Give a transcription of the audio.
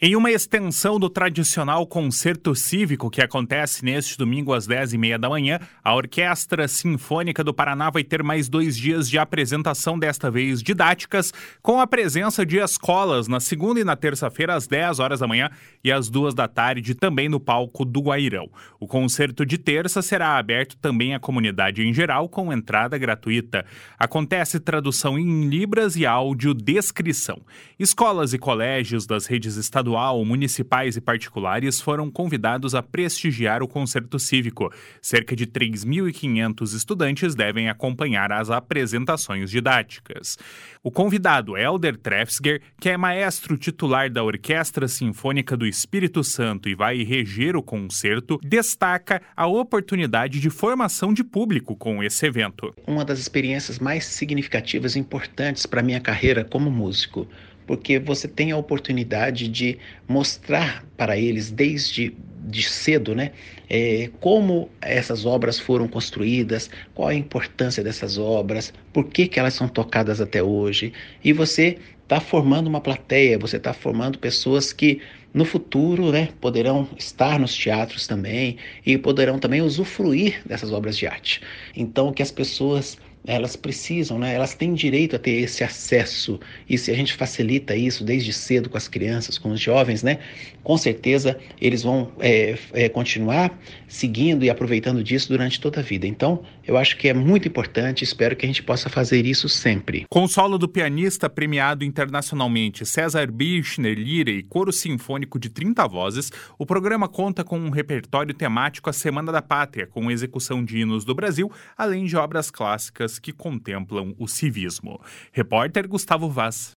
Em uma extensão do tradicional concerto cívico que acontece neste domingo às 10h30 da manhã, a Orquestra Sinfônica do Paraná vai ter mais 2 dias de apresentação, desta vez didáticas, com a presença de escolas na segunda e na terça-feira às 10 horas da manhã e às 2 da tarde, também no palco do Guairão. O concerto de terça será aberto também à comunidade em geral, com entrada gratuita. Acontece tradução em libras e audiodescrição. Escolas e colégios das redes estaduais, municipais e particulares foram convidados a prestigiar o concerto cívico. Cerca de 3.500 estudantes devem acompanhar as apresentações didáticas. O convidado, Helder Trefsger, que é maestro titular da Orquestra Sinfônica do Espírito Santo e vai reger o concerto, destaca a oportunidade de formação de público com esse evento. Uma das experiências mais significativas e importantes para a minha carreira como músico, porque você tem a oportunidade de mostrar para eles desde cedo, como essas obras foram construídas, qual a importância dessas obras, por que elas são tocadas até hoje. E você está formando uma plateia, você está formando pessoas que no futuro poderão estar nos teatros também e poderão também usufruir dessas obras de arte. Então, que as pessoas elas precisam, elas têm direito a ter esse acesso, e se a gente facilita isso desde cedo com as crianças, com os jovens, com certeza eles vão continuar seguindo e aproveitando disso durante toda a vida. Então, eu acho que é muito importante, espero que a gente possa fazer isso sempre. Com o solo do pianista premiado internacionalmente César Birchner Lira e coro sinfônico de 30 vozes, o programa conta com um repertório temático à Semana da Pátria, com execução de hinos do Brasil, além de obras clássicas que contemplam o civismo. Repórter Gustavo Vaz.